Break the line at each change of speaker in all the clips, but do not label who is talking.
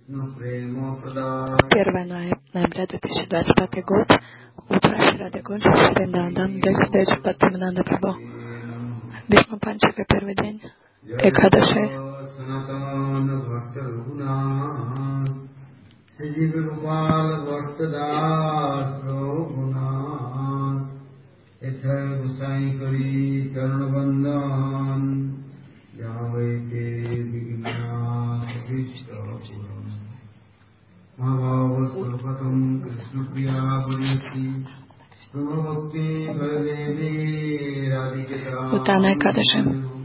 1 ноября 2025 год. Утро. Шрада Кунж, Вриндаван, Декадеч, Бхактивинода Прабху. Бишма Панчака, первый день. Экадаши. Утана Экадаши.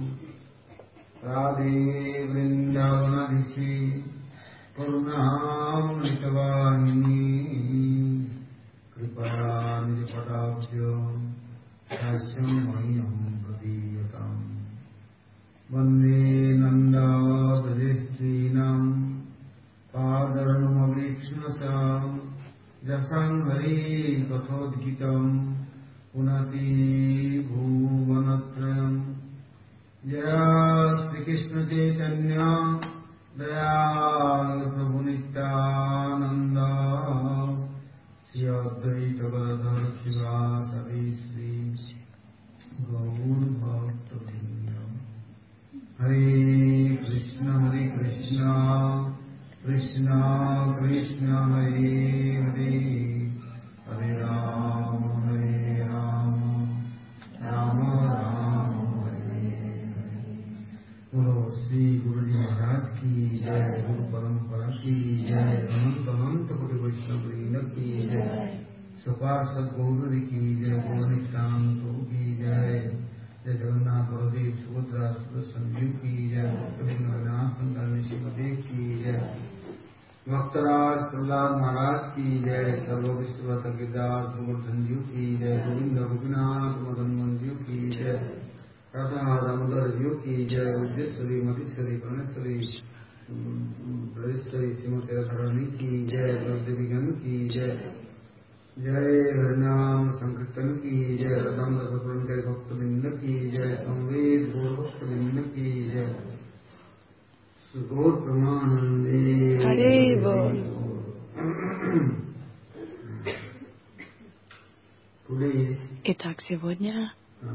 Итак, сегодня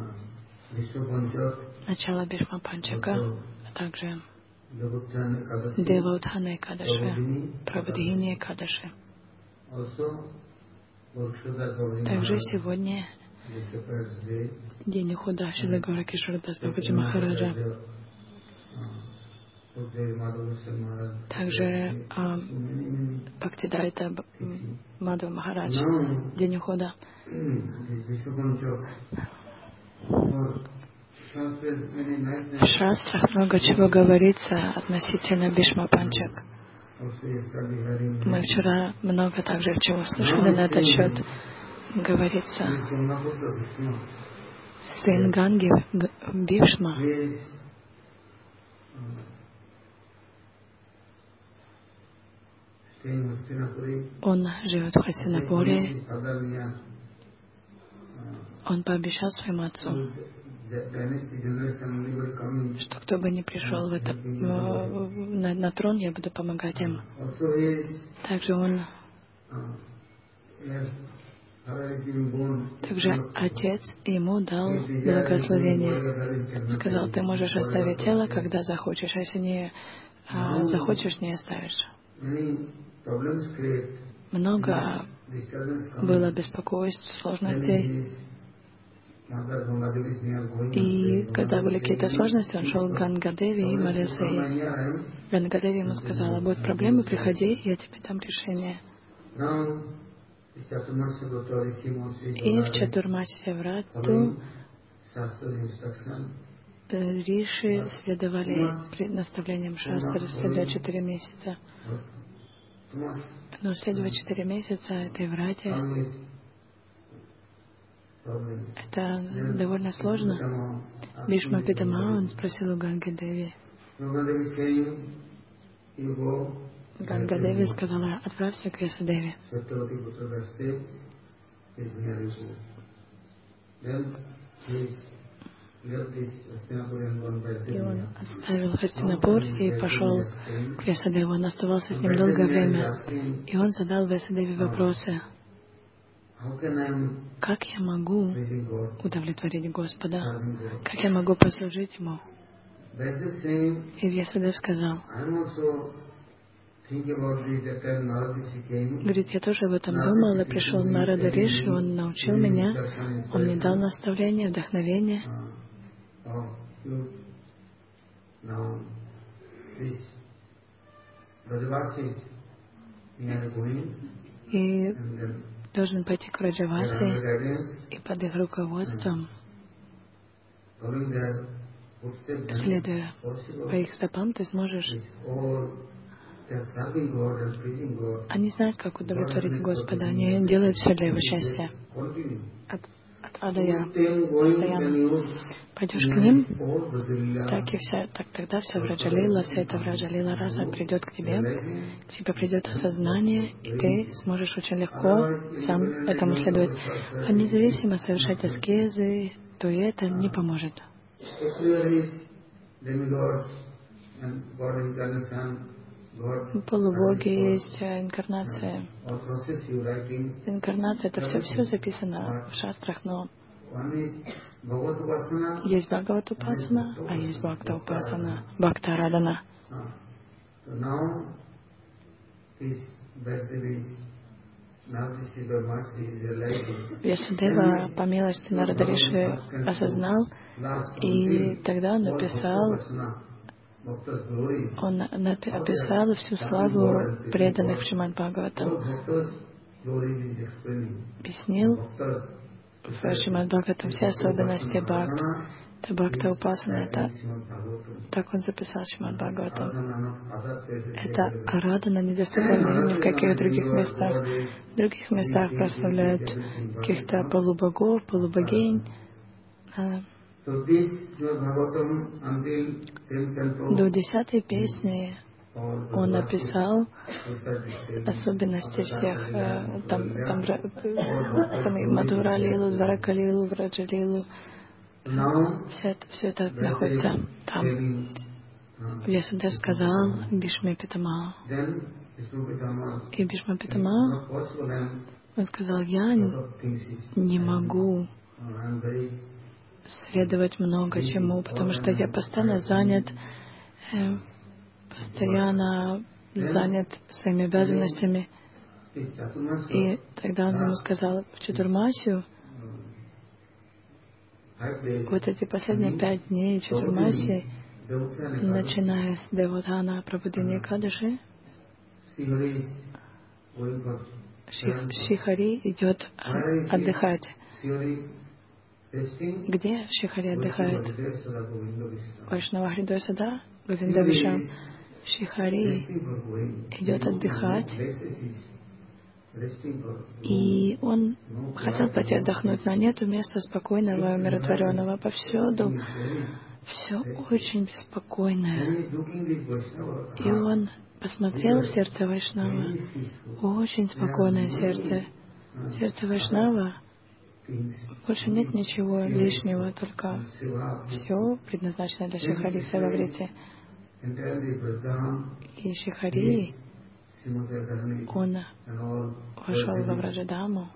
начало Бишма Панчака, а также Деваутхана Экадаши, Прабодхини Экадаши. Также сегодня день ухода Шрилы Гауракишора Дас Бабаджи Махараджа. Также Бхактидайта Мадхава Махарадж, день ухода. В шастрах много чего говорится относительно Бишма Панчак. Мы вчера много также чего слышали на этот счет. Говорится, сын Ганги Бишма, он живет в Хастинапуре. Он пообещал своему отцу, что кто бы ни пришел на трон, я буду помогать им. Также отец ему дал благословение. Сказал, ты можешь оставить тело, когда захочешь, а если не захочешь, не оставишь. Много было беспокойств, сложностей. И когда были какие-то сложности, он шел к Гангадеви и молился ей. Гангадеви ему сказала, будут проблемы, приходи, я тебе дам решение. И в Чатурмасе Врату риши следовали наставлениям шастры, следуя 4 месяца. Но следовать 4 месяца этой врате, это довольно сложно. Бишма Питама, он спросил у Ганги-деви. Ганга-деви сказала, отправься к Весадеве. И он оставил Хастинапур и пошел к Вьясадеву. Он оставался с ним долгое время. И он задал Вьясадеве вопросы. Как я могу удовлетворить Господа? Как я могу послужить Ему? И Вьясадев сказал, говорит, я тоже об этом думал, и пришел Нарада Риши, он научил меня, он мне дал наставление, вдохновение. И должен пойти к Раджавасе, и под их руководством, следуя по их стопам, ты сможешь. Они знают, как удовлетворить Господа. Они делают все для Его счастья. От ада я постоянно. Пойдешь к ним, так тогда вся Враджалила, вся эта Враджалила раса придет к тебе придет осознание, и ты сможешь очень легко сам этому следовать. А независимо совершать аскезы, то и это не поможет. Полубоги есть, инкарнация. Инкарнация — это все записано в шастрах, но есть Бхагават-упасана, а есть Бхакта-упасана, Бхакта-арадана. Вьясадева по милости Нарада Риши осознал, и тогда он описал всю славу преданных в Шримад Бхагаватам. Объяснил в Шримад Бхагаватам все особенности Бхакт. Это Бхакта Упасана, это так он записал Шримад Бхагаватам. Это арадана недоступна ни в каких других местах. В других местах прославляют каких-то полубогов, полубогинь. До 10-й песни он описал особенности всех, там Мадхура Лилу, Дварака Лилу, Враджа Лилу. Все это находится там. Вьясадев сказал Бишме Питама. И Бишма Питама, он сказал, я не могу следовать много чему, потому что я постоянно занят своими обязанностями. И тогда он ему сказал, в Чатурмасию, вот эти последние 5 дней Чатурмасии, начиная с Девадхана Прабудини Экадаши, Шрихари идет отдыхать. Где Шрихари отдыхает? Вайшнава Хридой Сада, Говинда Вишам. Шрихари идет отдыхать, и он хотел пойти отдохнуть, но нету места спокойного, умиротворенного. Повсюду все очень беспокойное. И он посмотрел в сердце Вайшнава, очень спокойное сердце. Сердце Вайшнава, больше нет ничего лишнего, только все предназначено для Шрихари Севаврити. И Шрихари, он вошел во Враджадаму,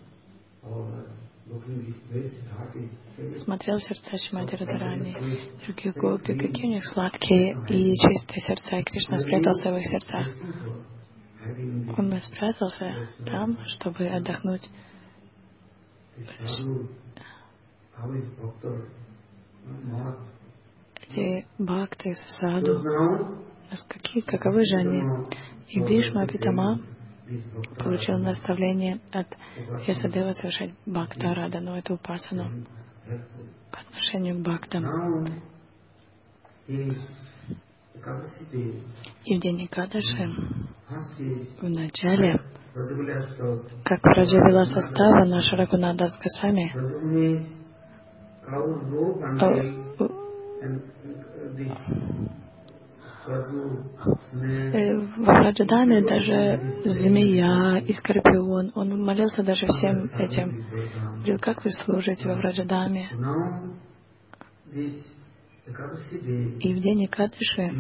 смотрел в сердца Шримати Радхарани, других гопи, какие у них сладкие и чистые сердца, и Кришна спрятался в их сердцах. Он спрятался там, чтобы отдохнуть. Эти бхакты, саду, каковы же они? И Бишма Питама получил наставление от Вьясадева совершать бхакта-арадану, эту упасану по отношению к бхактам. И в день Экадаши, в начале, как Раджавила состава наша Рагунадас Госвами, во Враджадаме даже змея и скорпион, он молился даже всем этим. Говорил, как вы служите во Враджадаме? И в день Экадаши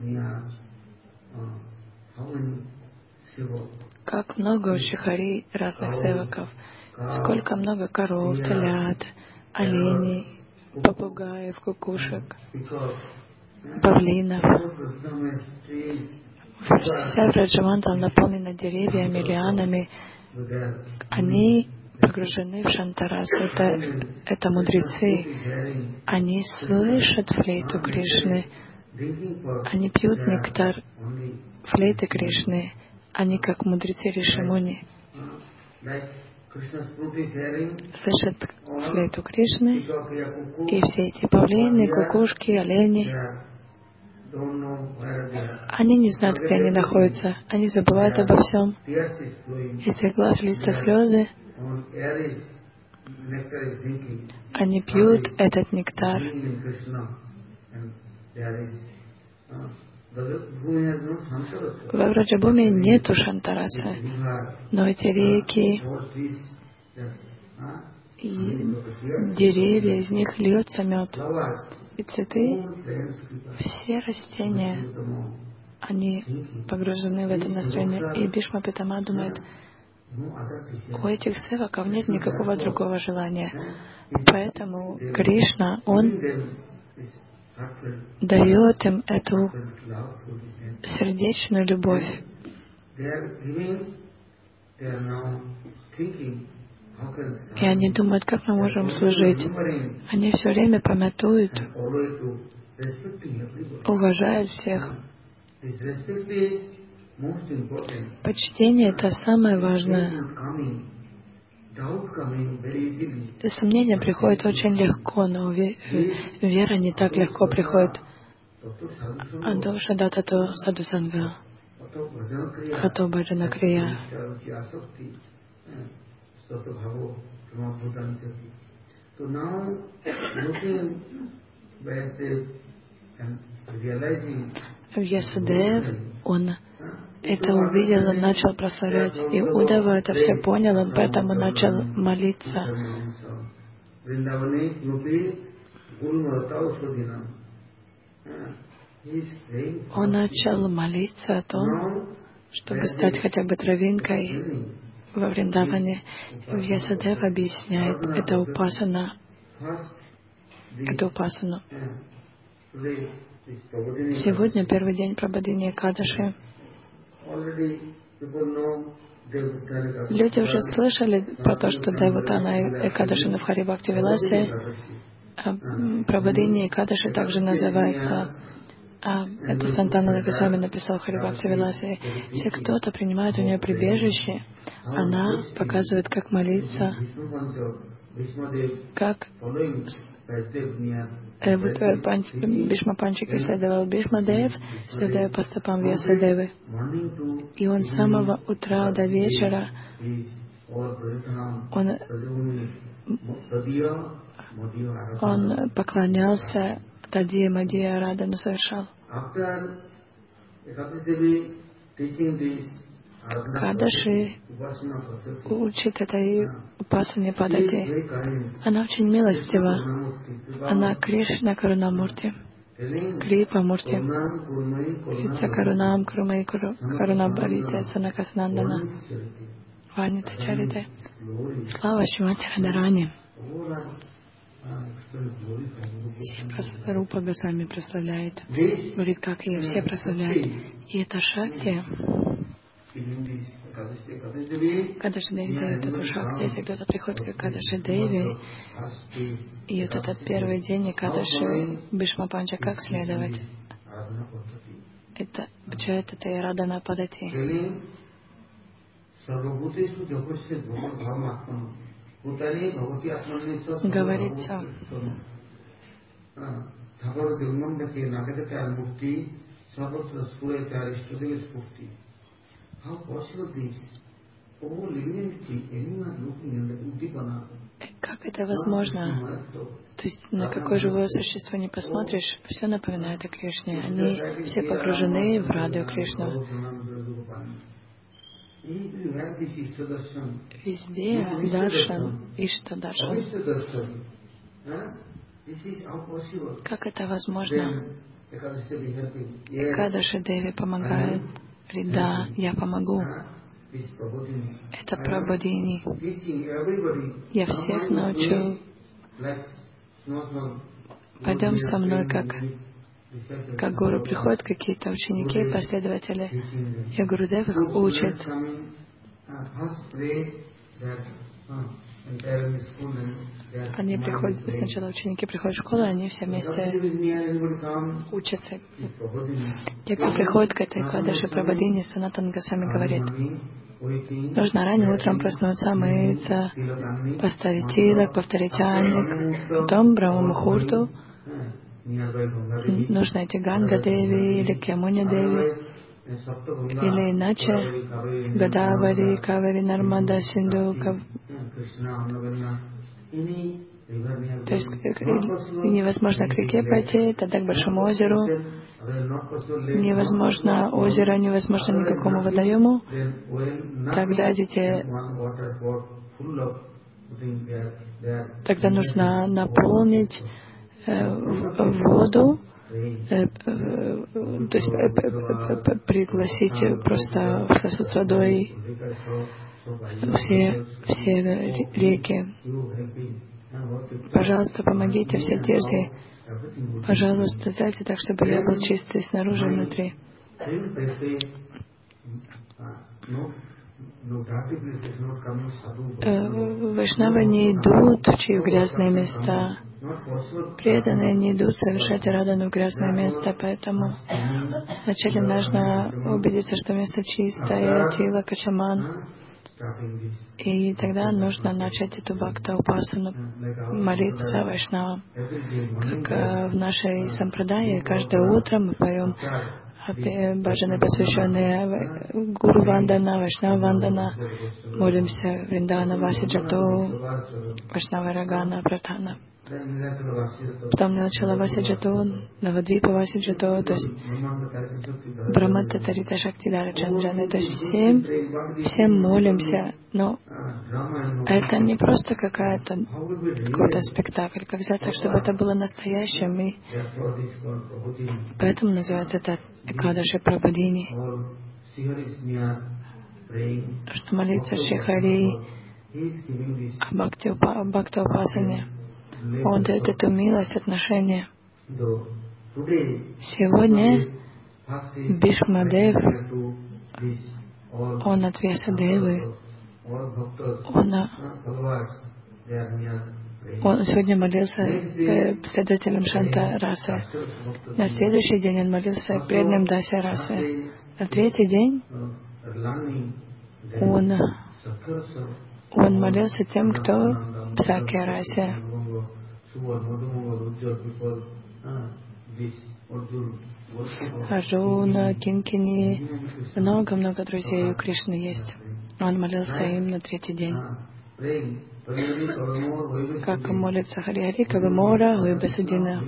как много у Шихари разных севаков, сколько много коров, телят, оленей, попугаев, кукушек, павлинов. Вся Враджавандала наполнена деревьями, лианами. Они погружены в Шантарасу. Это мудрецы. Они слышат флейту Кришны. Они пьют нектар флейты Кришны. Они как мудрецы Ришимуни. Слышат флейту Кришны. И все эти павлины, кукушки, олени, они не знают, где они находятся. Они забывают обо всем. Из их глаз льются слезы. Они пьют этот нектар. Во Враджабхуми нету Шантараса, но эти реки и деревья, из них льется мед. И цветы, все растения, они погружены в это настроение. И Бхишма Питама думает, у этих севаков нет никакого другого желания. Поэтому Кришна, Он дает им эту сердечную любовь. И они думают, как мы можем служить. Они все время памятуют, уважают всех. Почтение — это самое важное. И сомнения приходят очень легко, но вера не так легко приходит. Адоша датато садусанга, хато баджана крия. Вьясадев, он это увидел, он начал прославлять. И Удава это все понял, он поэтому начал молиться. Он начал молиться о том, чтобы стать хотя бы травинкой во Вриндаване. Вьясадев объясняет это упасана. Сегодня первый день Прабодхини Экадаши. Люди уже слышали про то, что Девутана Экадаши в Хари Бхакти Виласе. Прабодхини Экадаши также называется. Это Сантана Госвами написал в Хари Бхакти Виласе. Если кто-то принимает у нее прибежище, она показывает, как молиться, как Бхишма Панчака следовал Бхишмадев, следуя по стопам Вьясадевы. И он с самого утра до вечера он поклонялся Тадия Мадия Арадану совершал. Кадаши учит этой упасане Падати. Она очень милостива. Она Кришна Карунамурти, Крипа Мурти, Лица Карунам Крумай Карунабарите Санакаснандана, Ванита Чарите. Слава Шримати Радарани. Все Рупа Госвами прославляет. Говорит, как ее все прославляют. И это Шакти. Кадаши Деви дает эту Шакти. Если кто-то приходит к Кадаши Деви, и вот этот первый день Кадаши Бхишма Панча, как следовать? Это получает это и Радана Падати. Говорится, как это возможно? То есть на какое живое существо не посмотришь, все напоминает о Кришне. Они все погружены в Раду Кришну. Везде Даршан, Ишта Даршан. Как это возможно? Экадаши Деви помогает. Да, я помогу. Это Прабодхини. Я всех научу. Пойдем со мной, как гуру. Приходят какие-то ученики, последователи, и Гурудев их учит. Они приходят, сначала ученики приходят в школу, они все вместе учатся. Те, кто приходит к этой Экадаши Прабодхини, Санатана Госвами говорит, нужно ранним утром проснуться, мыться, поставить тилак, повторить аник, потом Брахма-мухурту нужно идти Ганга Деви или Ямуна Деви, или иначе Гадавари, Кавари, Нармада, Синду, то есть невозможно к реке пойти, тогда к большому озеру, невозможно озеро, невозможно никакому водоему, тогда тогда нужно наполнить воду, то есть пригласить просто в сосуд с водой все реки. Пожалуйста, помогите все держи. Пожалуйста, сделайте так, чтобы я был чистый снаружи и внутри. Вайшнавы не идут в чьи грязные места. Преданные не идут совершать арадану в грязное место, поэтому вначале нужно убедиться, что место чистое, тила, качаман. И тогда нужно начать эту бхакта-упасану, молиться вайшнавам. Как в нашей сампрадае каждое утро мы поем баджаны, посвященные Гуру Вандана, Вайшнава Вандана, молимся Вриндана, Васи Джату, Вайшнава Рагана, Пратана. Потом начало Васи Джату, Навадвипа Васи Джату, то есть Брамата Тарита Шактидара Чанджаны, то есть всем молимся, но это не просто какой-то спектакль, как взять так, чтобы это было настоящим, и поэтому называется это Экадаши Прабодхини. Что молиться Шри-Хари о Бхакта-упасане. Он дает эту милость, отношение. Сегодня Бишмадев, он от Вьясадевы, он сегодня молился последователям Шанта Расы. На следующий день он молился преданным Дася Расы. На третий день он молился тем, кто в Сакья Расе. Арджуна, Кинкини, много-много друзей у Кришны есть. Он молился им на третий день. Как молится Хари-Хари, Кавимора, Уибасудина.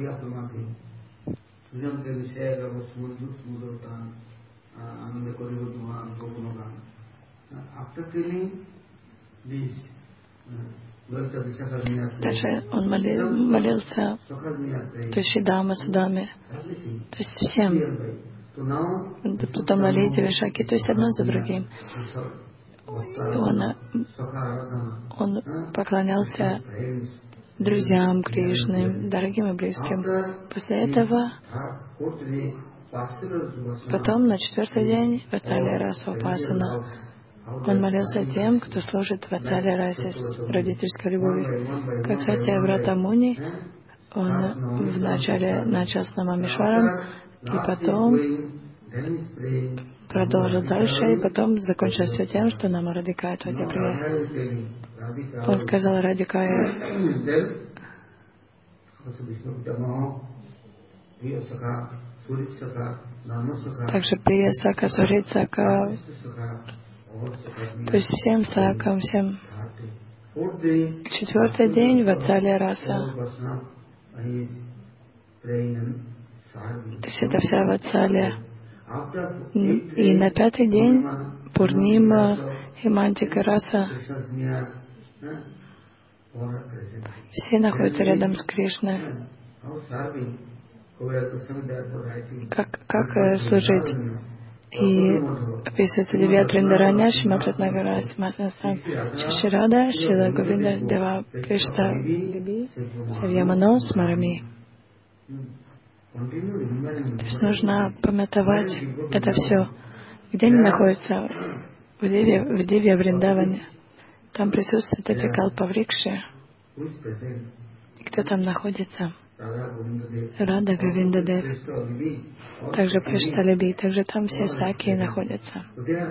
Даже он молился, то есть Шидама, Судаме, то есть всем. Потом молите Вишаки, то есть одно за другим. Он поклонялся друзьям Кришны, дорогим и близким. После этого, потом на четвертый день Ватсалия Раса Упасана. Он молился тем, кто служит в Ватсалия Расе с родительской любовью. Как Сатья Врата Муни, он вначале начал с Намамишваром, и потом продолжил дальше, и потом закончил все тем, что Нама Радикая Твадья. Он сказал Радикая, также Прия Сака, Сурит Сака, то есть всем Сакам, всем. Четвертый день Ватсалия Раса. То есть это вся Ватсалия. И на пятый день Пурнима, Химантика Раса. Все находятся рядом с Кришной. Как служить? И описывается Дивья Триндараня, Шримад Ратнагара, Симасанастан, Шаширада, Шрила Говинда, Дева Кришна, Биби, Савьямано, Смарами. То есть нужно памятовать это все. Где они находятся? В Дивья Вриндаване. Там присутствуют эти калпаврикши. И кто там находится? Рада Говинда Дев. Также Пришталиби. Также там все саки находятся.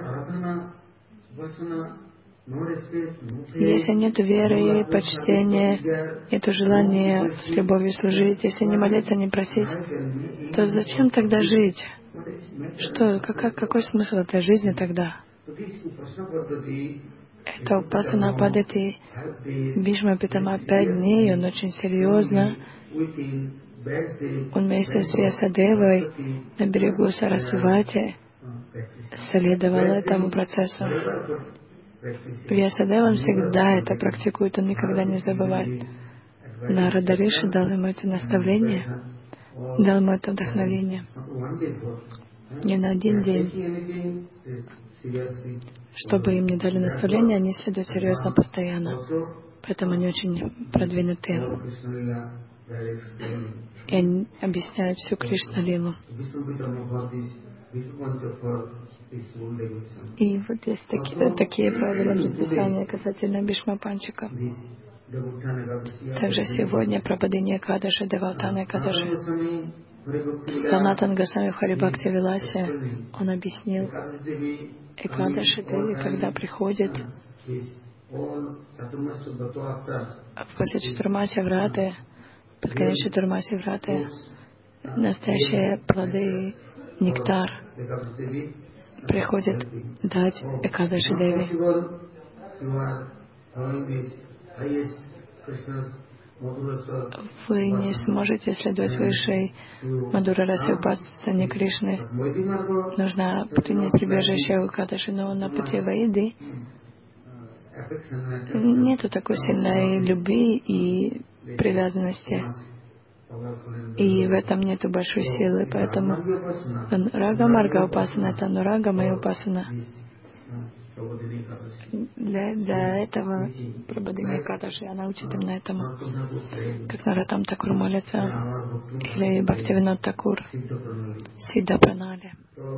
Если нет веры, почтения, нет желания с любовью служить, если не молиться, не просить, то зачем тогда жить? Что, какой смысл этой жизни тогда? Это Упасана Падати. Бишма Питама 5 дней, он очень серьезно. Он вместе с Вьясадевой на берегу Сарасвати следовал этому процессу. Вьясадева всегда это практикует, он никогда не забывает. Нарада Риши дал ему это наставление, дал ему это вдохновение. Не на один день. Чтобы им не дали наставления, они следуют серьезно, постоянно. Поэтому они очень продвинуты. И они объясняют всю Кришна-лилу. И вот есть такие правила предписания касательно Бишма Панчика. Также сегодня Прабодхини Экадаши, Девалтана Экадаши. Санатан Госвами в Харибхакти Виласе, он объяснил Экадаши Деви, когда приходит после Чатурмаси Враты, под конец Чатурмаси Враты, настоящие плоды, нектар приходит дать Экадаши Деви. Вы не сможете следовать высшей Мадура Расе Упасане Кришны. Нужно принять прибежище у Экадаши, но на пути Вайды нету такой сильной любви и привязанности. И в этом нету большой силы, поэтому Рага Марга Упасана, это Анурага Майя Упасана. Для этого Прабодхини Экадаши, она учит именно этому. Как Наратам Такур молится, или Бхактивинод Такур, Сидда Пранали.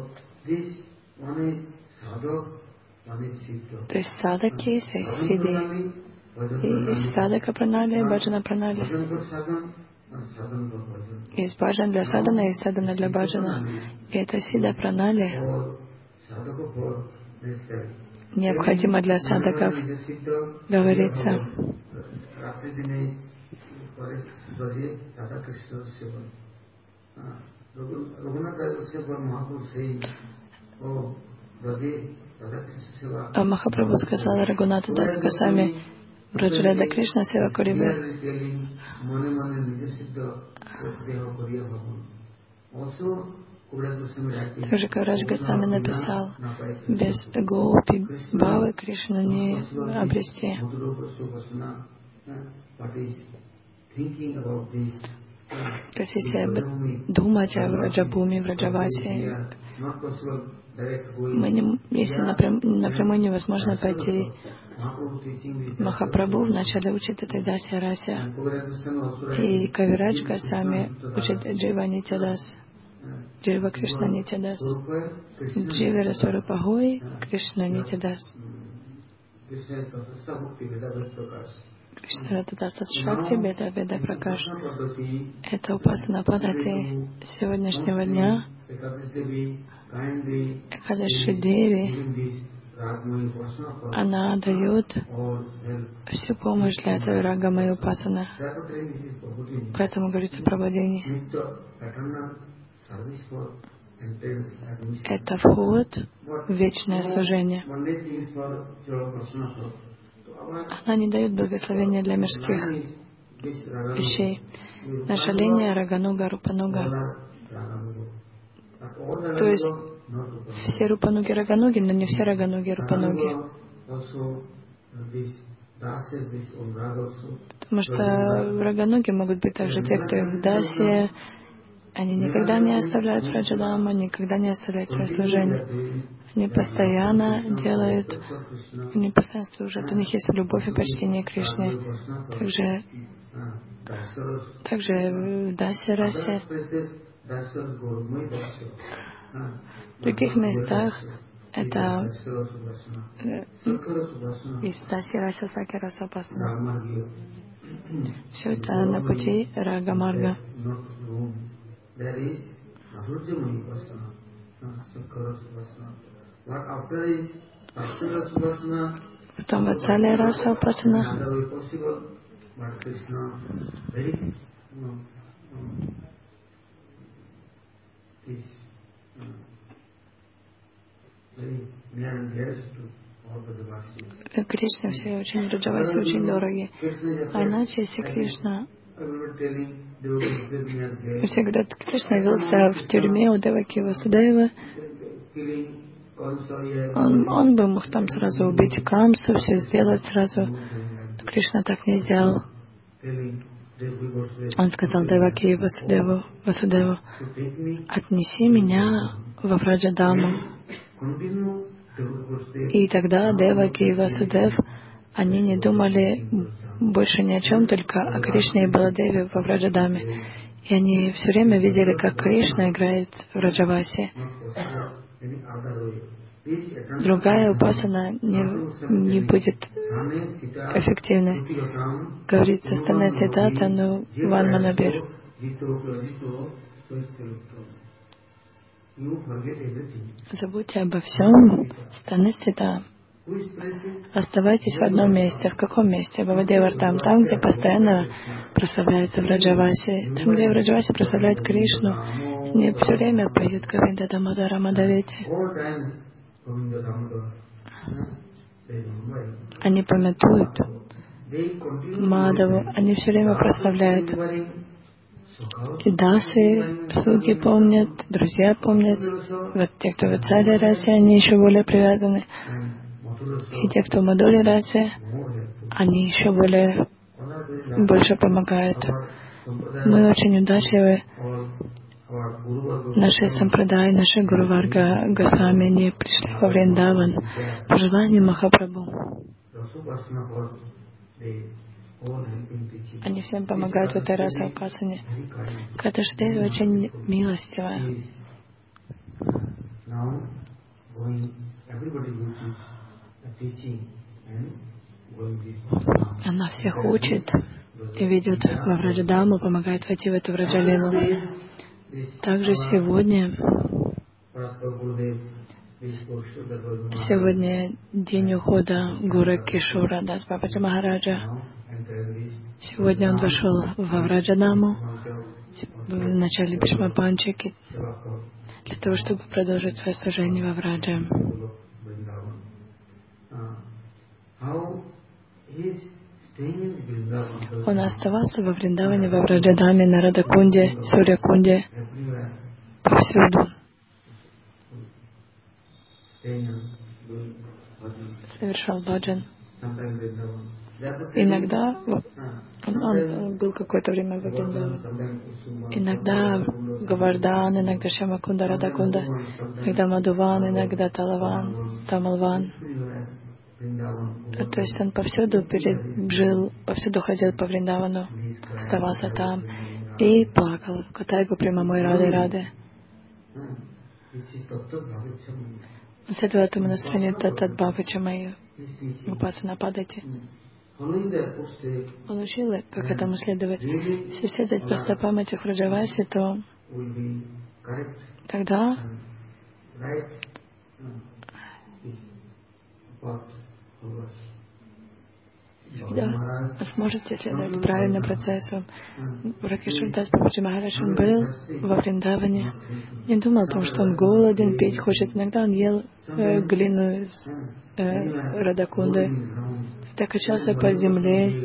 То есть садаки, есть сиди. Есть садака Пранали, баджана Пранали. Есть баджан для садана, есть садана для баджана. И это Сидда Пранали необходимо для садаков. Говорится, Махапрабху сказал Рагунату Дас Госвами, Браджарада Кришна Сева Курибе. Также Каврадж Госвами написал, без гопи бхавы Кришну не обрести. То есть, если думать о Враджабхуми, Враджавасе, если напрямую невозможно пойти, Махапрабху вначале учит этой Дасе Расе, и Кавирадж Госвами учит Джива Нитядас, Джива Кришна Нитядас, Дживера Сварупа Гой, Кришна Нитядас. Кришна Рададаса Шакти Беда Беда Пракаш. Это Упасана Падати сегодняшнего дня. Экадаши Деви, она дает всю помощь для этого Рага Майя Упасана. Поэтому говорится про Прабодхини. Это вход в вечное служение. Она не дает благословения для мирских вещей. Наша линия Рагануга, Рупануга. То есть все Рупануги Рагануги, но не все Рагануги Рупануги. Потому что в Раганоге могут быть также те, кто в Дасе, они никогда не оставляют Враджадаму, никогда не оставляют свое служение. Они постоянно делают, они постоянно служат. У них есть любовь и почтение к Кришне. Также в Дасе Расе, в других местах это из Даси Раса Саки Раса Пасана. Все это на пути Рага Марга. Потом Ватсалия Раса Пасана. Кришна все очень, Раджаваси очень дороги. А иначе, если Кришна... Все говорят, Кришна явился в тюрьме у Деваки Васудева, он бы мог там сразу убить Камсу, все сделать сразу. Но Кришна так не сделал. Он сказал Деваки Васудеву, отнеси меня во Враджадаму. И тогда Деваки и Васудев, они не думали больше ни о чем, только о Кришне и Баладеве во Враджадаме. И они все время видели, как Кришна играет в Раджавасе. Другая упасана не будет эффективной. Говорится, Стана Сидата, ну Ван Манабир. Забудьте обо всем, Стана Сита. Оставайтесь в одном месте. В каком месте? Бавадевартам, там, где постоянно прославляются в Раджавасе. Там, где в Раджавасе прославляют Кришну. Они все время поют Говинда Дамодара Мадавити. Они памятуют Мадаву. Они все время прославляют. И дасы, слуги помнят, друзья помнят. Вот те, кто в Ватсале расе, они еще более привязаны. И те, кто в Мадхуре расе, они еще больше помогают. Мы очень удачливы. Наши сампрадай, наши Гуру Варга Госвами, они пришли во Вриндаван по желанию Махапрабху. Они всем помогают в этой расе Упасане. Краташадеви очень милостивая. Она всех учит и ведет во Враджадаму, помогает войти в эту Враджалину. Также сегодня день ухода Гуру Кишора Дас Бабаджи Махараджа. Сегодня он вошел во Враджадаму в начале Бишма Панчаки для того, чтобы продолжить свое служение во Враджа. Он оставался во Вриндаване, во Враджадаме, на Радакунде, Сурьякунде, повсюду. Совершал баджан. Иногда он был какое-то время во Вриндаване. Иногда Гавардан, иногда Шямакунда, Радакунда, иногда Мадуван, иногда Тамалван. То есть он повсюду жил, повсюду ходил по Вриндавану, оставался там и плакал. Катайгу Примамой Рады. Он следовал этому настроению Татат Бхавачамай Упасана Падати. Он учил, как этому следовать. Если следовать по стопам этих Враджаваси, то тогда вы сможете следовать правильным процессу. Ракишор Дас Бабаджи Махарадж, он был во Вриндаване, не думал о том, что он голоден, пить хочет. Иногда он ел глину из Радакунды, так качался по земле.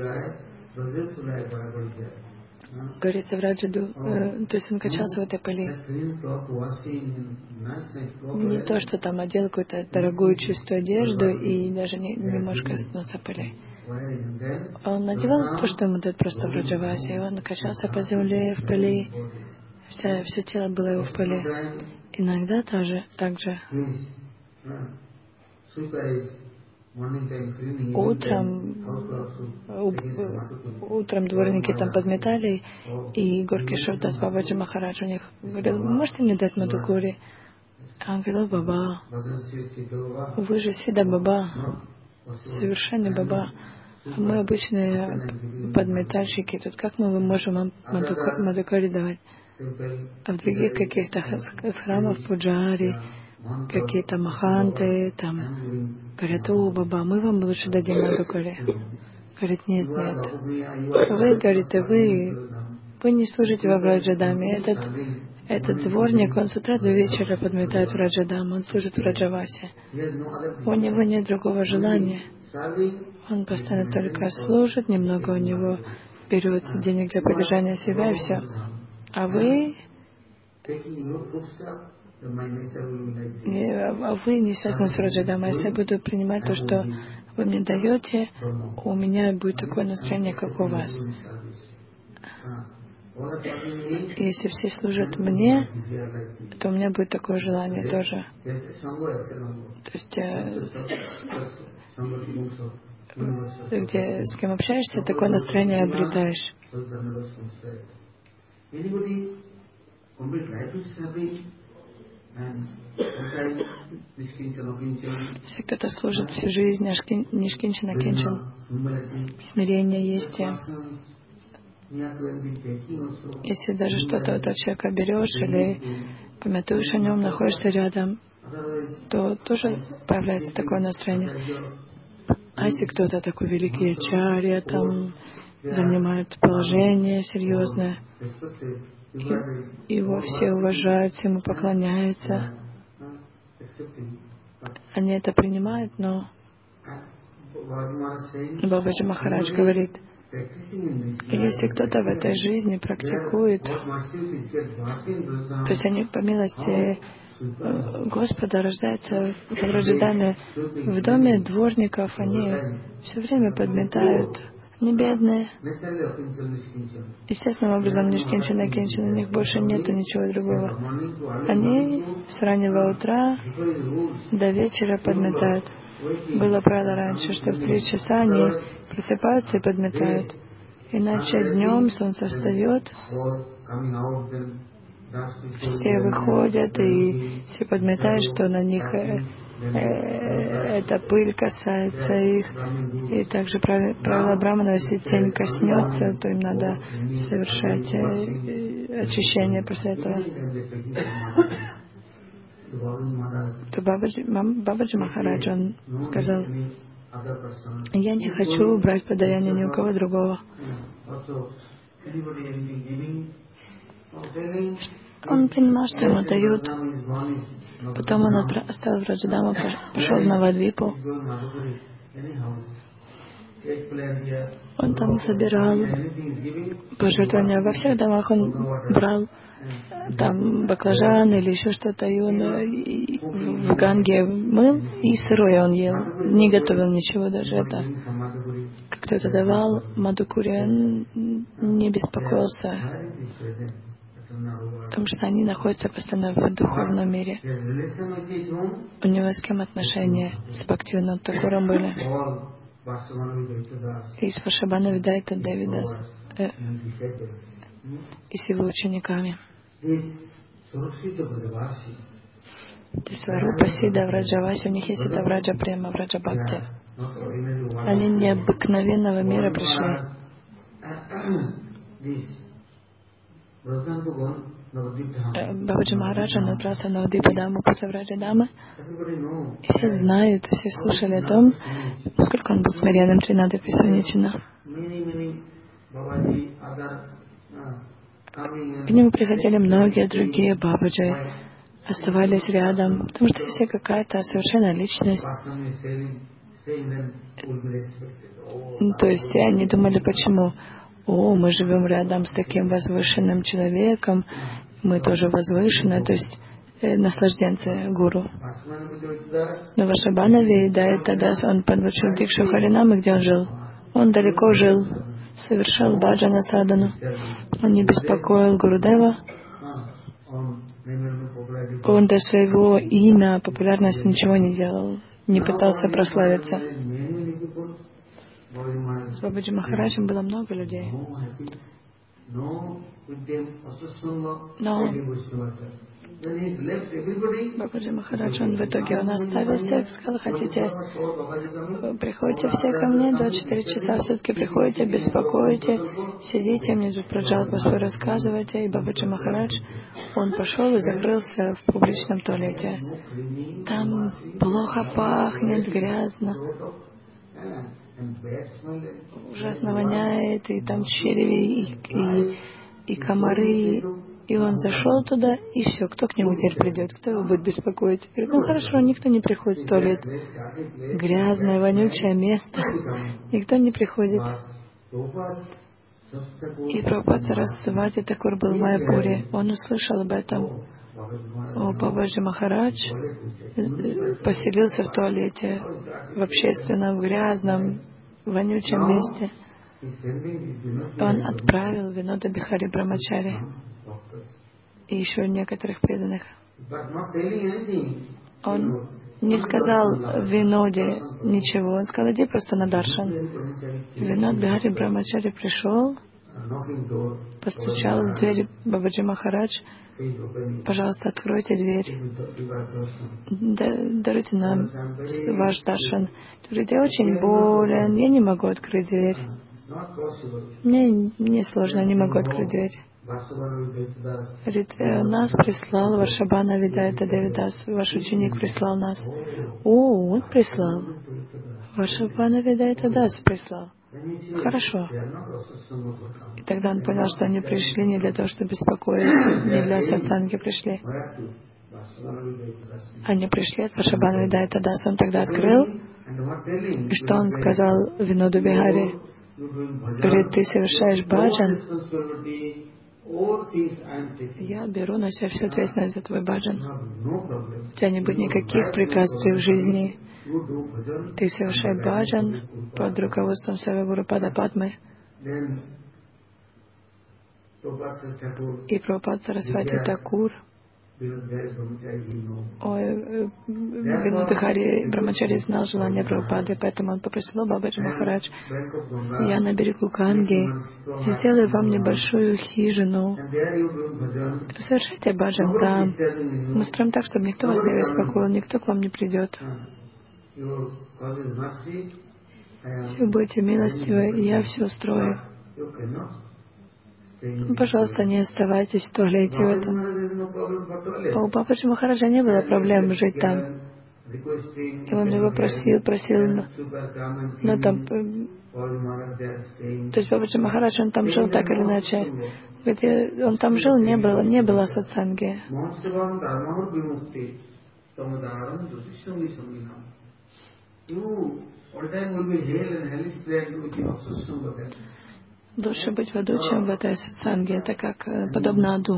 Говорится в Раджаду, то есть он качался в этой пыли. Не то, что там одел какую-то дорогую чистую одежду и даже не может коснуться пыли. Он надевал то, что ему дает просто Враджаваси, и он качался по земле в пыли, все тело было его в пыли. Иногда также утром дворники там подметали, и Горкишордас Бабаджи Махарадж у них говорил: можете мне дать Мадхукури? А он говорил: Баба, вы же Сида Баба, совершенный Баба, а мы обычные подметальщики, тут как мы можем вам Мадхукури давать? А в других каких-то храмах пуджари, какие-то маханты, там говорят: о, Баба, мы вам лучше дадим Мадхукури. Говорит: нет. Вы, говорит, вы не служите во Враджадаме. Этот дворник, он с утра до вечера подметает Враджадам, он служит в Враджавасе. У него нет другого желания. Он постоянно только служит, немного у него берет денег для поддержания себя и все. А вы не связаны с Враджадамой. Если я буду принимать то, что вы мне даете, у меня будет такое настроение, как у вас. Если все служат мне, то у меня будет такое желание тоже. То есть, с кем общаешься, такое настроение обретаешь. Если кто-то служит всю жизнь, нишкинчана кинчан, смирение есть. Если даже что-то от человека берешь или помятуешь о нем, находишься рядом, то тоже появляется такое настроение. А если кто-то такой великий ачарья, там занимает положение серьезное, его все уважают, все ему поклоняются, они это принимают, но Бабаджи Махарадж говорит: если кто-то в этой жизни практикует, то есть они по милости Господа рождаются в Враджадаме, в доме дворников, они все время подметают, они бедные. Естественным образом нишкинчана кинчана, у них больше нету ничего другого. Они с раннего утра до вечера подметают. Было правило раньше, что в 3 часа они просыпаются и подметают. Иначе днем солнце встает, все выходят и все подметают, что на них эта пыль касается их. И также правило Брахмана: если тень коснется, то им надо совершать очищение после этого. То Бабаджи Махарадж, он сказал: я не хочу брать подаяние ни у кого другого. Он понимал, что ему дают. Потом он оставил Враджадаму, пошел в Навадвипу. Он там собирал пожертвования. Во всех домах он брал там баклажан или еще что-то, и он в Ганге мыл, и сырое он ел, не готовил ничего даже. Это как кто-то давал Мадхукури, он не беспокоился, потому что они находятся постоянно в духовном мире. У него с кем отношения? С Бхактивинод Такуром были. И с Вашабхана Видайта Девидас, и с его учениками. Сварупа Сида Враджаваси, у них есть это Враджа Према, Враджа Бхакти. Они необыкновенного мира пришли. Бабаджи Махараджа отправился на Навадвипу после Враджадамы. И все знают, все слушали о том, насколько он был смиренным Тринада Присуничина. К нему приходили многие другие Бабаджи, оставались рядом, потому что если какая-то совершенная личность, то есть они думали, почему? О, мы живем рядом с таким возвышенным человеком, мы тоже возвышены, то есть наслажденцы гуру. Но Вашабхана Видайта Дас, он получил Дикшу Харинамы, где он жил. Он далеко жил, совершал баджана садану. Он не беспокоил Гурудева. Он для своего имя, популярности ничего не делал, не пытался прославиться. С Бабаджи Махараджем было много людей. Но Бабаджи Махарадж, он в итоге он оставил всех, сказал, хотите, приходите все ко мне, 24 часа все-таки приходите, беспокоите, сидите, мне тут про джалпу свою рассказывайте. И Бабаджи Махарадж, он пошел и закрылся в публичном туалете. Там плохо пахнет, грязно, ужасно воняет, и там черви, и комары. И он зашел туда, и все, кто к нему теперь придет, кто его будет беспокоить? Говорит, ну хорошо, никто не приходит в туалет. Грязное, вонючее место. Никто не приходит. И Прабхупад Сарасвати Такур был в Майяпуре. Он услышал об этом. Бабаджи Махарадж поселился в туалете, в общественном, грязном, вонючем месте. Он отправил Винода Бихари Брамачари и еще некоторых преданных. Он не сказал Виноде ничего, он сказал, иди просто на даршан. Винод Бихари Брамачари пришел, постучал в дверь Бабаджи Махарадж. Пожалуйста, откройте дверь. Даруйте нам ваш даршан. Говорит, я очень болен, я не могу открыть дверь. Мне сложно, я не могу открыть дверь. Говорит, нас прислал Варшабана Видайта Девидас, ваш ученик прислал нас. О, он прислал. Варшабана Видайта Дас прислал. Хорошо. И тогда он понял, что они пришли не для того, чтобы беспокоить, не для сатсанги пришли. Они пришли от Варшабана Видайта Дас. Он тогда открыл. И что он сказал Виноду Бихари? Говорит, ты совершаешь баджан, я беру на себя всю ответственность за твой баджан. У тебя не будет никаких препятствий в жизни. Ты совершай баджан под руководством своего Гуру Пада Падмы. И Прабхупад Сарасвати Такур, Винод Бихари Брамачари знал желание Прабхупады, поэтому он попросил Бабаджи Махарадж, я на берегу Ганги, сделаю вам небольшую хижину, совершайте баджан там. Мы строим так, чтобы никто вас не беспокоил, никто к вам не придет. Если вы будете милостивы, я все устрою. Пожалуйста, не оставайтесь в туалете в этом. У Бабаджи Махараджа не было проблем жить там. И он его просил, но там... То есть Бабаджи Махарадж, он там жил так или иначе. Ведь он там жил, не было сатсанги. Лучше быть в аду, чем в этой сатсанге. Это как подобно аду.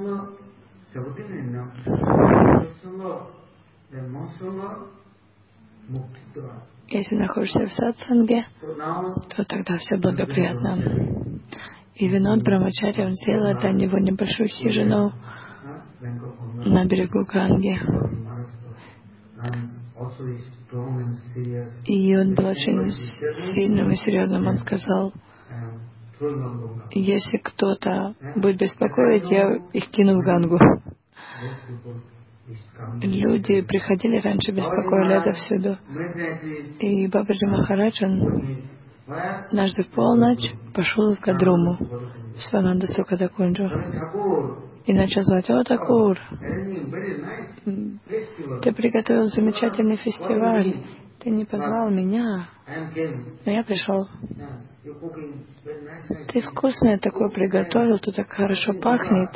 Если находишься в сатсанге, то тогда все благоприятно. И Винод Брамачари, он сделал для него небольшую хижину на берегу Ганги. И он был очень сильным и серьезным. Он сказал, если кто-то будет беспокоить, я их кину в Гангу. Люди приходили раньше, беспокоили отовсюду. И Бабаджи Махарадж, он однажды в полночь пошел в Кадруму, в Свананда Сукадакунджу, и начал звать: «О, Такур, ты приготовил замечательный фестиваль, ты не позвал меня, но я пришел. Ты вкусное такое приготовил, тут так хорошо пахнет».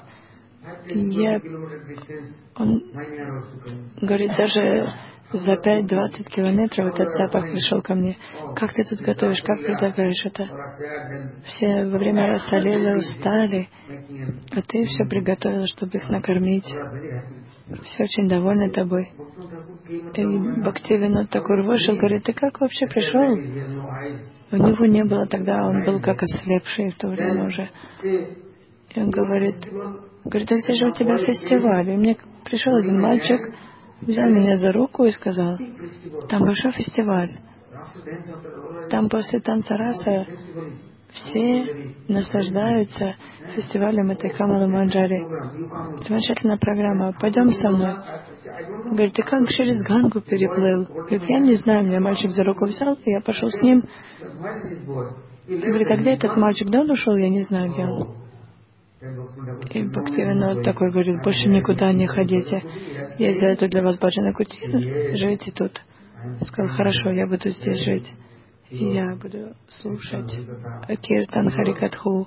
Он говорит, даже за 5-20 километров этот запах пришел ко мне. Как ты тут готовишь, как предлагаешь это? Все во время Расалилы устали, а ты все приготовил, чтобы их накормить. Все очень довольны тобой. И Бхактивинод Такур вышел, говорит, ты как вообще пришел? У него не было тогда, он был как ослепший в то время уже. И он говорит, а где же у тебя фестиваль? И мне пришел один мальчик, взял меня за руку и сказал, там большой фестиваль. Там после танца раса все наслаждаются фестивалем этой Камала Манджари. Замечательная программа. Пойдем со мной. Говорит, ты как через Гангу переплыл? Говорит, я не знаю, меня мальчик за руку взял, и я пошел с ним. Говорит, а где этот мальчик? Да, он ушел, я не знаю, где он. И Бхактивинод такой говорит, больше никуда не ходите. Я сделаю для вас баджана кутир, живите тут. Сказал, хорошо, я буду здесь жить. И я буду слушать Киртан, Харикатху.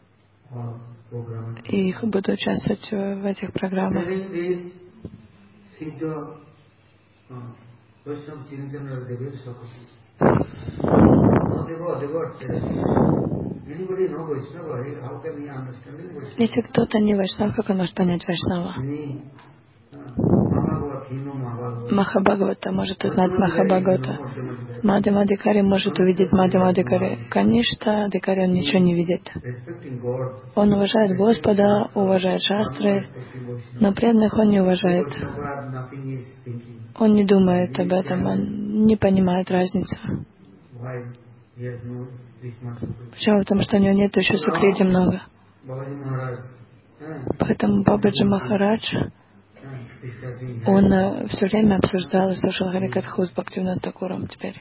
И буду участвовать в этих программах. Если кто-то не Вайшнав, как он может понять Вайшнава? Махабхагавата может узнать Махабхагавата. Мадхимадикари может увидеть Мадхимадикари. Конечно, Адикари он ничего не видит. Он уважает Господа, уважает шастры, но преданных он не уважает. Он не думает об этом, он не понимает разницу. Почему? Потому что у него нет еще сукриди много. Поэтому Бабаджи Махарадж, он все время обсуждал и слушал Харикатху с Бхактивинод Такуром теперь.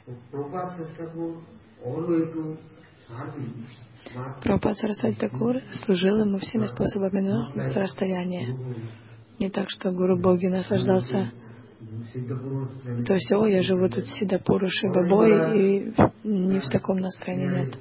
Прабхупада Сарасвати Такур служил ему всеми способами, но с расстояния. Не так, что Гуру Боги наслаждался. То есть, я живу тут в Сидапуруши Бабой, и не в таком настроении нет.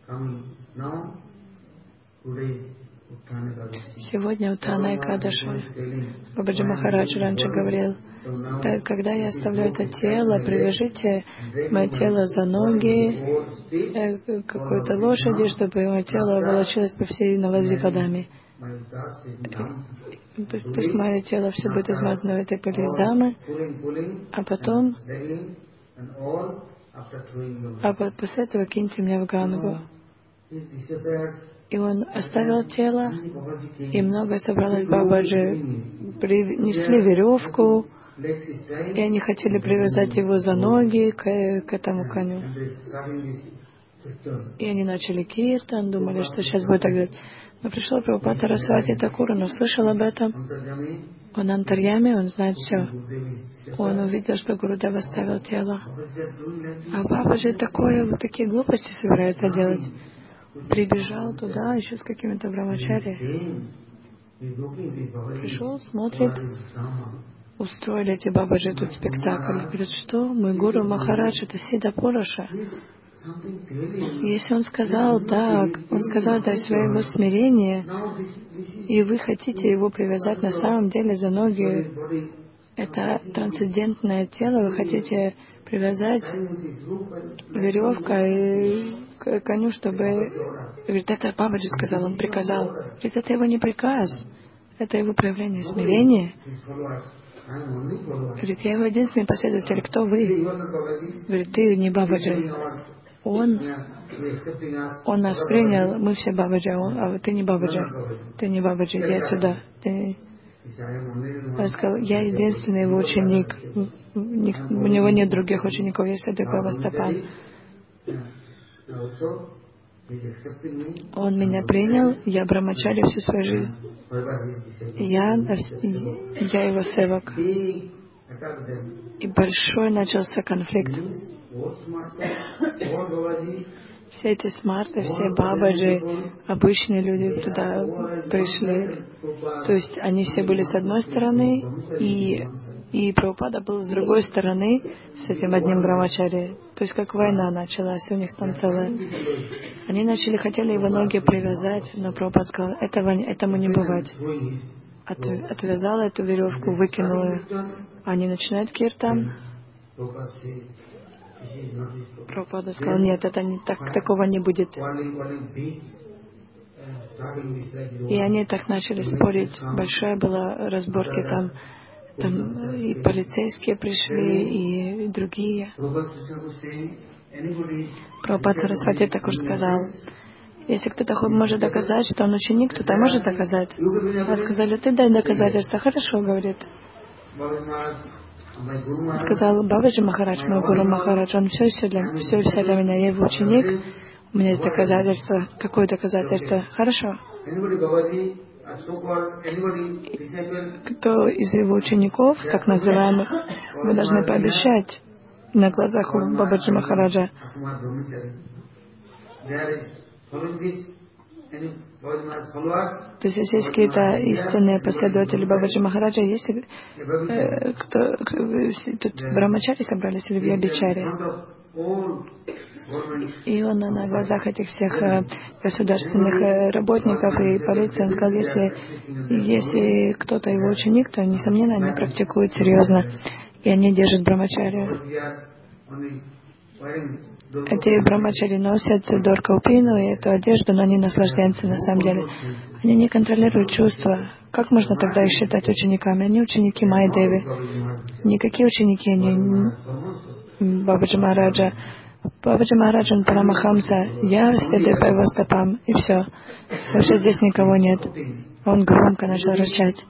Сегодня Уттана Экадаши. Бабаджи Махарадж раньше говорил, когда я оставлю это тело, привяжите мое тело за ноги какой-то лошади, чтобы мое тело волочилось по всей Навадвипадами. Пусть мое тело все будет измазано в этой пыли из дамы, а потом, после этого киньте меня в Гангу. И он оставил тело, и много собралось Бабаджи. Принесли веревку, и они хотели привязать его за ноги к этому коню. И они начали киртан, думали, что сейчас будет так делать. Но пришел Прабхупада Сарасвати Такур, он услышал об этом. Он антарьями, он знает все. Он увидел, что Гурудев оставил тело. А Бабаджи такие глупости собирается делать. Прибежал туда еще с какими-то брамачари. Пришел, смотрит, устроили эти Бабаджи тут спектакль. Говорит, что мой гуру Махарадж, это Сида Пуруша. Если он сказал так, он сказал это из своего смирения, и вы хотите его привязать на самом деле за ноги, это трансцендентное тело, вы хотите привязать веревкой к коню, чтобы... Говорит, это Бабаджи сказал, он приказал. Говорит, это его не приказ, это его проявление смирения. Говорит, я его единственный последователь, кто вы? Говорит, ты не Бабаджи. Он нас принял, мы все Бабаджи, а ты не Бабаджи. Ты не Бабаджи, иди отсюда. Он сказал, я единственный его ученик. У него нет других учеников, есть только Вастапан. Он меня принял, я брамачари всю свою жизнь. Я его севак. И большой начался конфликт. Все эти смарты, все Бабаджи, обычные люди туда пришли. То есть они все были с одной стороны, и Прабхупада был с другой стороны, с этим одним брамачари. То есть как война началась, у них там целая. Они хотели его ноги привязать, но Прабхупада сказал, этому не бывать. Отвязал эту веревку, выкинул ее. Они начинают киртан. Прабхупада сказал, нет, такого не будет. И они так начали спорить. Большая была разборки там и полицейские пришли, и и другие. Прабхупад Сарасвати Такур сказал, если кто-то может доказать, что он ученик, то может доказать. А сказали, ты дай доказательства. Хорошо, говорит. Сказал, Бабаджи Махарадж, мой Гуру Махарадж, он все для меня, я его ученик, у меня есть доказательства. Какое доказательство? Хорошо. Кто из его учеников, так называемых, вы должны пообещать на глазах у Бабаджи Махараджа. То есть, если есть какие-то истинные последователи Бабаджи Махараджа, если тут брамачари собрались или вьябичари, и он на глазах этих всех государственных работников и полиции, он сказал, если кто-то его ученик, то, несомненно, они практикуют серьезно, и они держат брамачарию. Эти брамачари носят доркаупину и эту одежду, но они наслаждаются на самом деле. Они не контролируют чувства. Как можно тогда их считать учениками? Они ученики Майя-Деви. Никакие ученики не Бабаджи Махараджа. Бабаджи Махарадж, он Парамахамса. Я следую по его стопам, и все. Больше здесь никого нет. Он громко начал рычать.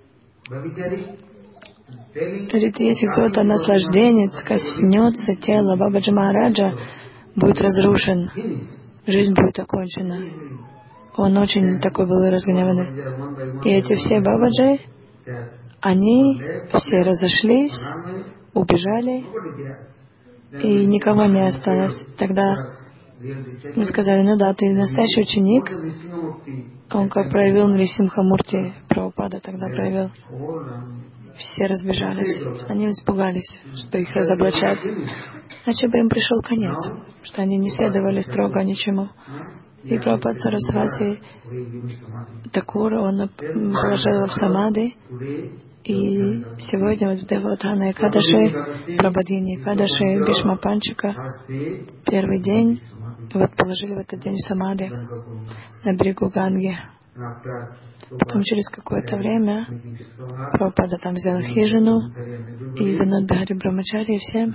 Говорит, если кто-то наслажденец коснется тела Бабаджи Махараджа, будет разрушен, жизнь будет окончена. Он очень такой был разгневанный. И эти все Бабаджи, они все разошлись, убежали, и никого не осталось. Тогда мы сказали, ну да, ты настоящий ученик. Он как проявил Нрисимха-мурти, Прабхупада тогда проявил. Все разбежались. Они испугались, что их разоблачат. Иначе бы им пришел конец, что они не следовали строго ничему. И Прабхупад Сарасвати Такур, он положил его в самадхи. И сегодня вот в Деватхана Экадаши, Прабодхини Экадаши, Бишма Панчика, первый день, вот положили в этот день в самадхи на берегу Ганги. Потом через какое-то время Прабхупада там взял хижину, и Винод Бихари Брамачари, и все.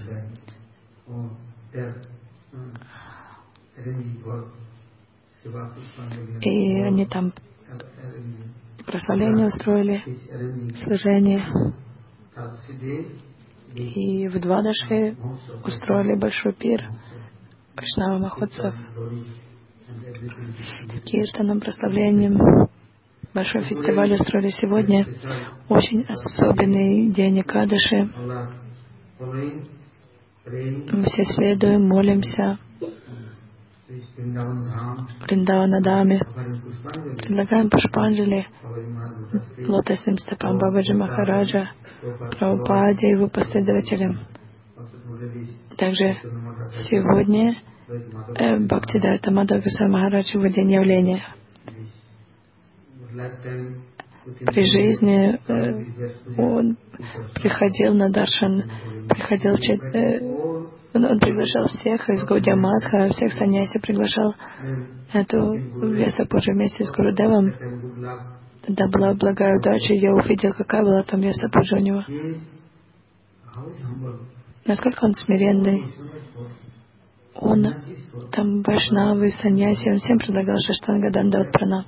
И они там прославление устроили, служение. И в Двадаши устроили большой пир Вайшнава Махотсав с киртаном, прославлением. Большой фестиваль устроили сегодня. Очень особенный день Экадаши. Мы все следуем, молимся Вриндавана-даме, предлагаем Пушпанджали лотосным стопам Бабаджи Махараджа, Прабхупаде и его последователям. Также сегодня Бхактидайта Мадхава Госвами Махарадж, его день явления. При жизни он приходил на даршан, он приглашал всех из Гаудия Мадха, всех саньяси приглашал эту Вьясапуджу вместе с Гурудевом. Тогда была благая удача, я увидел, какая была там Вьясапуджа у него. Насколько он смиренный. Он там вайшнавы, саньяси, он всем предлагал Шаштанга Дандават Пранам.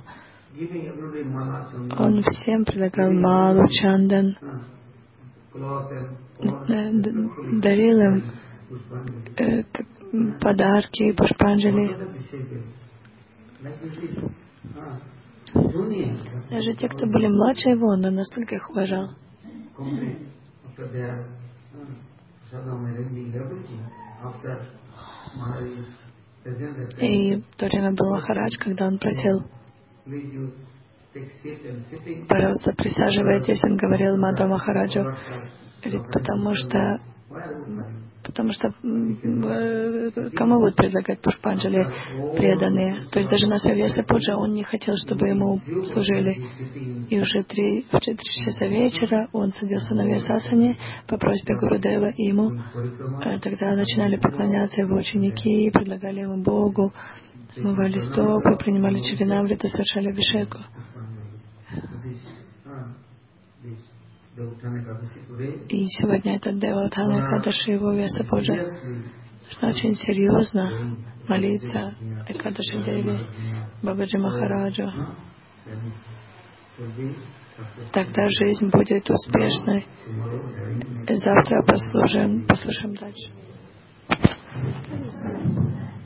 Он всем предлагал малу, чандан, дарил им подарки, пушпанджали. Даже те, кто были младше его, он настолько их уважал. И в то время был Махарадж, когда он просил: пожалуйста, присаживайтесь, он говорил Мадхава Махараджу, говорит, потому что кому будут предлагать Пушпанджали преданные? То есть даже на Вьясапуджа он не хотел, чтобы ему служили. И уже в 3 часа вечера он садился на Вьясасане по просьбе Гурудева, и ему тогда начинали поклоняться его ученики, предлагали ему Богу, смывали стопы, принимали чаринамриту, совершали абхишеку. И сегодня этот Деваутхана Экадаши, его Веса Пуджа. Нужно очень серьезно молиться Экадаши Деви, Бабаджи Махараджу. Тогда жизнь будет успешной. И завтра послушаем дальше.